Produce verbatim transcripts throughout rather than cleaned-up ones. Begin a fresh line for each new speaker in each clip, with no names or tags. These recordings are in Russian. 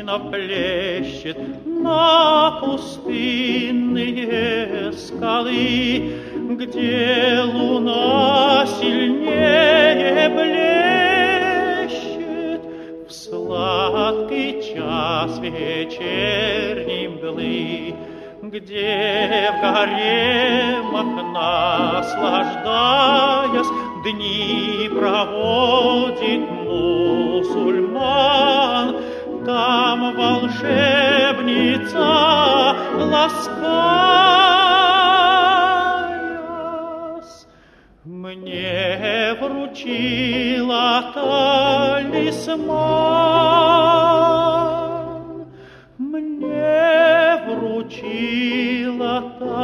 беспечно плещет на пустынные скалы, где луна сильнее блещет в сладкий час вечерней мглы, где в гаремах наслаждаясь дни проводит мусульман, там волшебница, ласкаясь, мне вручила талисман, мне вручила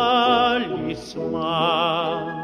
талисман.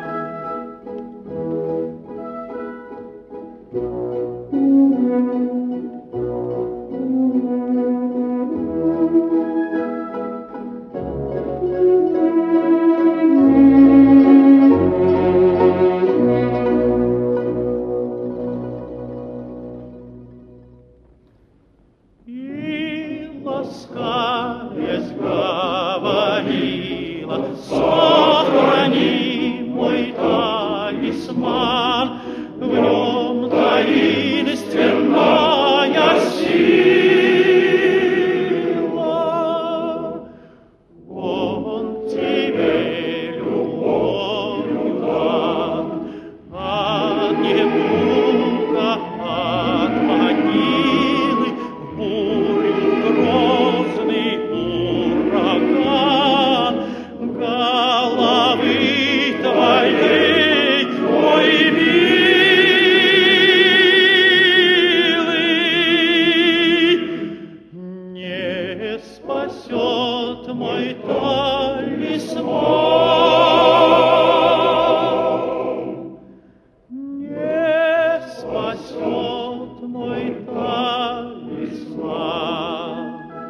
Ласкаясь, говорила: сохрани мой талисман, в нем таинственная сила. Он тебе любовью дан, от недуга, от могилы, бурю грозный ураган, головы твоей, мой милый, не спасет мой талисман, не спасет мой талисман.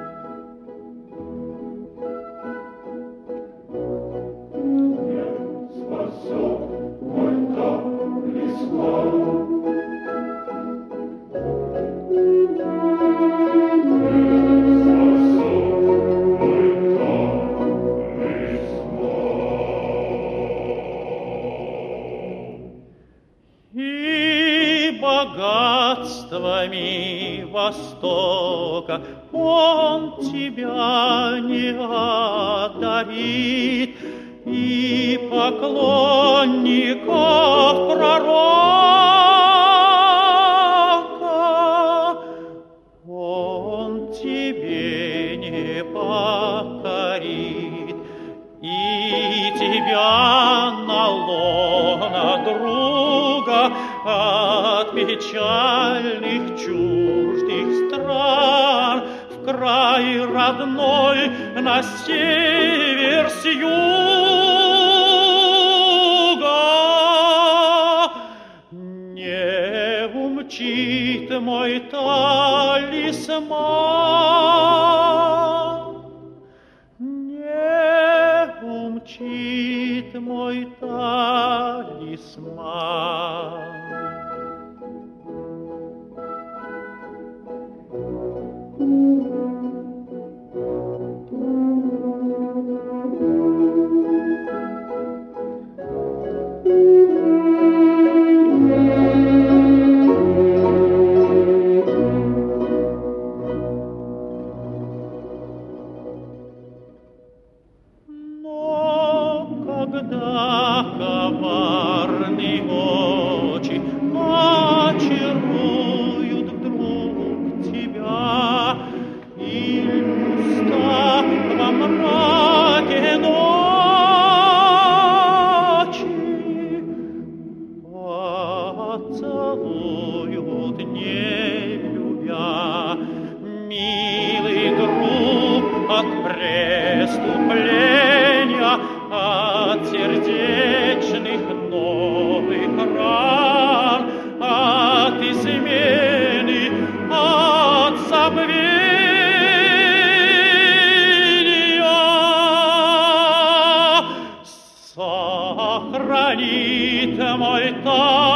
И богатствами Востока он тебя не одарит, и поклонников пророка он тебе не покорит, и тебя на лоно друга от печальных чуждых стран в край родной на север с юга не умчит мой талисман, не умчит мой талисман. Когда коварные очи очаруют вдруг тебя, и уста во мраке ночи поцелуют, не любя, милый друг, от преступления, от сердечных новых ран, от измены, от забвения. Сохранит мой талисман,